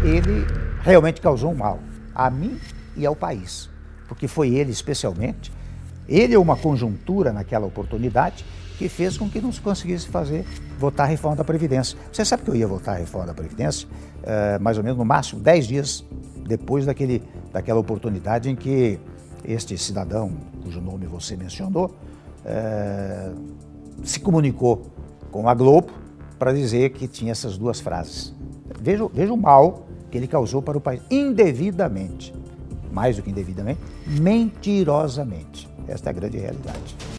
ele realmente causou um mal a mim e ao país, porque foi ele especialmente, ele é uma conjuntura naquela oportunidade que fez com que não se conseguisse votar a reforma da Previdência. Você sabe que eu ia votar a reforma da Previdência, mais ou menos no máximo 10 dias depois daquela oportunidade em que este cidadão, cujo nome você mencionou, se comunicou com a Globo para dizer que tinha essas duas frases. Veja o mal que ele causou para o país, indevidamente, mais do que indevidamente, mentirosamente. Esta é a grande realidade.